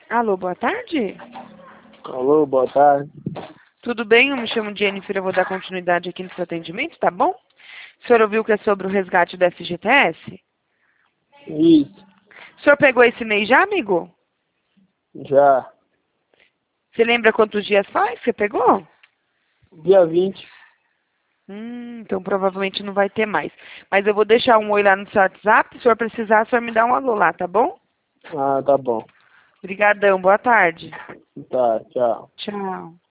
Alô, boa tarde? Alô, boa tarde. Tudo bem? Eu me chamo Jennifer, eu vou dar continuidade aqui no seu atendimento, tá bom? O senhor ouviu que é sobre o resgate da FGTS? Isso, O senhor pegou esse mês já, amigo? já. Você lembra quantos dias faz que você pegou? Dia 20. Então provavelmente não vai ter mais. Mas eu vou deixar um oi lá no seu WhatsApp, se o senhor precisar, o senhor me dá um alô lá, tá bom? Ah, tá bom. Obrigadão, boa tarde. Tá, tchau. Tchau.